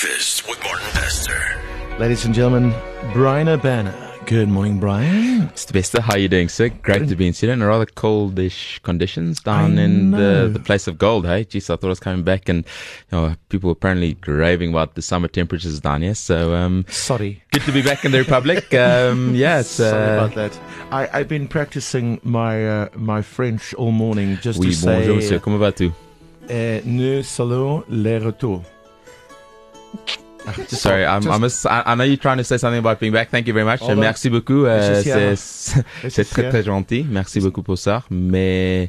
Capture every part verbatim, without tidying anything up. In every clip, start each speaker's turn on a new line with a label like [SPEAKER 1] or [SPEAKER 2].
[SPEAKER 1] Breakfast with Martin Bester.
[SPEAKER 2] Ladies and gentlemen, Brian Urbana. Good morning, Brian.
[SPEAKER 3] Mister Bester, how are you doing, sir? Great to be in Sweden. Rather coldish conditions down I in the, the place of gold, hey? Jeez, I thought I was coming back and you know, people were apparently raving about the summer temperatures down here. So, um,
[SPEAKER 2] sorry.
[SPEAKER 3] Good to be back in the Republic. Um, yeah, it's, uh,
[SPEAKER 2] sorry about that. I, I've been practicing my uh, my French all morning just
[SPEAKER 3] oui,
[SPEAKER 2] to say...
[SPEAKER 3] bonjour, monsieur. Comment vas-tu?
[SPEAKER 2] Uh, nous saluons les retours.
[SPEAKER 3] Just, Sorry, I'm, I'm a, I know you're trying to say something about being back. Thank you very much.
[SPEAKER 2] Although,
[SPEAKER 3] Merci beaucoup. Euh, c'est c'est très
[SPEAKER 2] here.
[SPEAKER 3] très gentil. Merci beaucoup pour ça. Mais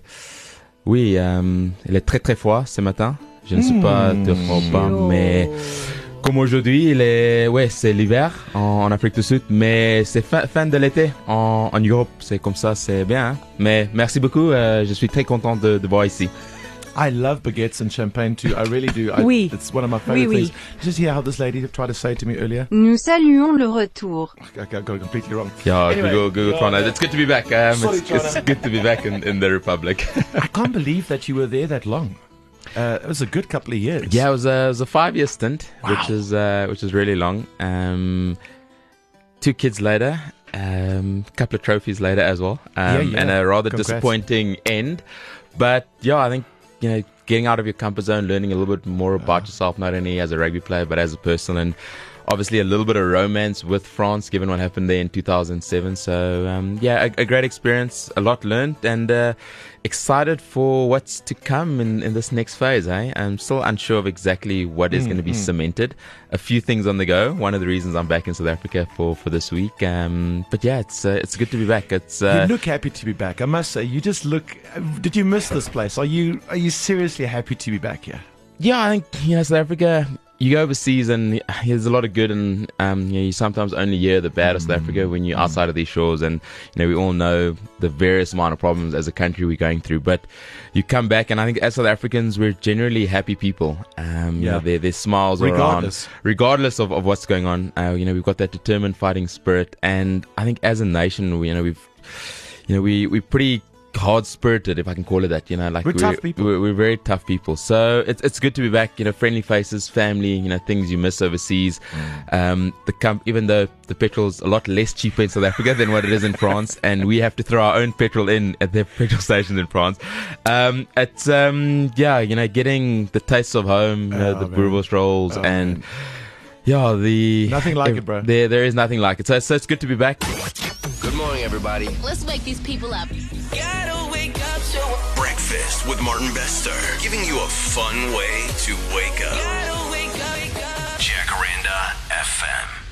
[SPEAKER 3] oui, euh, il est très très froid ce matin. Je ne suis mm. pas d'Europe, mais comme aujourd'hui, il est, ouais, c'est l'hiver en, en Afrique du Sud, mais c'est fin, fin de l'été en, en Europe. C'est comme ça, c'est bien. Hein? Mais merci beaucoup. Euh, je suis très content de, de voir ici.
[SPEAKER 2] I love baguettes and champagne too. I really do. I,
[SPEAKER 4] oui.
[SPEAKER 2] It's one of my favorite
[SPEAKER 4] oui, oui.
[SPEAKER 2] things. Did you just hear how this lady tried to say to me earlier?
[SPEAKER 4] Nous saluons le retour.
[SPEAKER 2] I got it completely wrong.
[SPEAKER 3] Yeah,
[SPEAKER 2] anyway,
[SPEAKER 3] Google, Google
[SPEAKER 2] uh,
[SPEAKER 3] Translate. It's good to be back. Um,
[SPEAKER 2] sorry,
[SPEAKER 3] it's, it's good to be back in, in the Republic.
[SPEAKER 2] I can't believe that you were there that long. Uh, it was a good couple of years.
[SPEAKER 3] Yeah, it was a, it was a five-year stint,
[SPEAKER 2] wow.
[SPEAKER 3] which is uh, which is really long. Um, two kids later, a um, couple of trophies later as well, um,
[SPEAKER 2] yeah, yeah.
[SPEAKER 3] and a rather
[SPEAKER 2] Congrats.
[SPEAKER 3] disappointing end. But yeah, I think you know. Getting out of your comfort zone, learning a little bit more about uh, yourself, not only as a rugby player, but as a person, and obviously a little bit of romance with France, given what happened there in two thousand seven. So, um, yeah, a, a great experience, a lot learned, and uh, excited for what's to come in, in this next phase. Eh? I'm still unsure of exactly what is mm, going to be mm. cemented. A few things on the go. One of the reasons I'm back in South Africa for, for this week. Um, but yeah, it's uh, it's good to be back. It's uh,
[SPEAKER 2] you look happy to be back. I must say, you just look. Did you miss this place? Are you are you seriously happy to be back here?
[SPEAKER 3] Yeah, I think you know South Africa. You go overseas and there's a lot of good, and um, you know, you sometimes only hear the bad of South Africa when you're outside of these shores. And you know, we all know the various amount of problems as a country we're going through. But you come back, and I think as South Africans, we're generally happy people. Um, you
[SPEAKER 2] yeah.
[SPEAKER 3] know, their their smiles are
[SPEAKER 2] regardless,
[SPEAKER 3] around, regardless of, of what's going on. Uh, you know, we've got that determined fighting spirit, and I think as a nation, we, you know, we've, you know, we we pretty. hard-spirited, if I can call it that, you know, like
[SPEAKER 2] we're, we're tough people.
[SPEAKER 3] We're, we're very tough people. So it's it's good to be back. You know, friendly faces, family. You know, things you miss overseas. Mm. Um, the com- even though the petrol's a lot less cheaper in South Africa than what it is in France, and we have to throw our own petrol in at the petrol stations in France. Um, it's um, yeah, you know, getting the taste of home, you know,
[SPEAKER 2] oh,
[SPEAKER 3] the boerewors rolls, oh, and man. yeah, the
[SPEAKER 2] nothing like
[SPEAKER 3] uh,
[SPEAKER 2] it, bro.
[SPEAKER 3] There there is nothing like it. So so it's good to be back.
[SPEAKER 1] Good morning, everybody.
[SPEAKER 5] Let's wake these people up.
[SPEAKER 1] Gotta wake up to Breakfast with Martin Bester, giving you a fun way to wake up. Gotta wake up, wake up. Jacaranda F M.